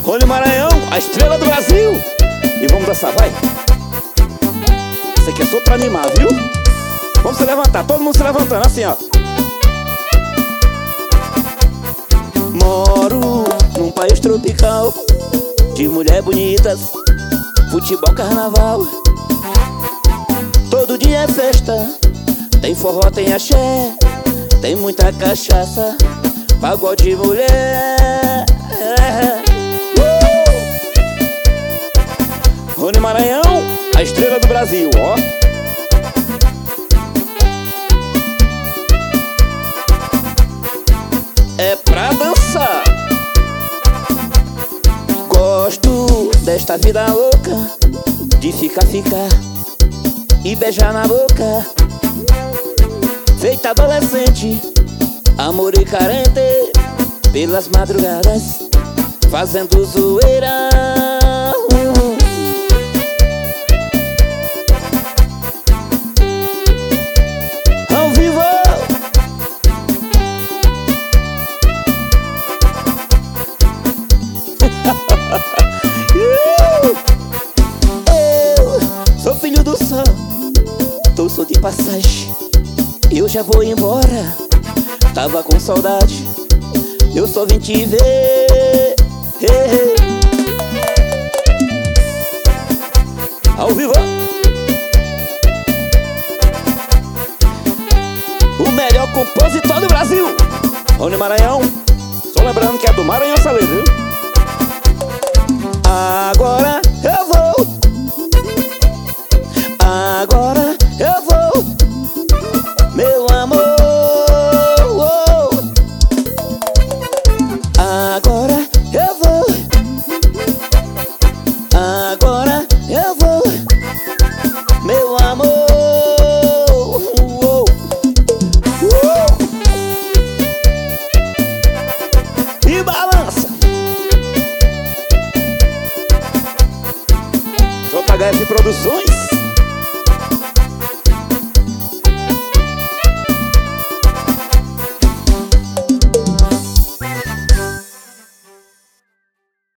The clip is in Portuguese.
Rony Maranhão, a estrela do Brasil. E vamos dançar, vai. Isso aqui é só pra animar, viu? Vamos se levantar, todo mundo se levantando, assim, ó. Moro num país tropical, de mulheres bonitas, futebol, carnaval. Todo dia é festa, tem forró, tem axé, tem muita cachaça, pagode de mulher. Rony Maranhão, a estrela do Brasil, ó. É pra dançar. Gosto desta vida louca, de ficar e beijar na boca. Feita adolescente, amor e carente, pelas madrugadas, fazendo zoeira. Ao vivo. Eu sou filho do sol, sou de passagem, eu já vou embora. Tava com saudade, eu só vim te ver. Ao vivo. O melhor compositor do Brasil, Rony Maranhão. Só lembrando que é do Maranhão Salê, viu? Agora eu vou. Agora eu vou, meu amor. Agora eu vou. Agora eu vou, meu amor. E balança. JHF Produções.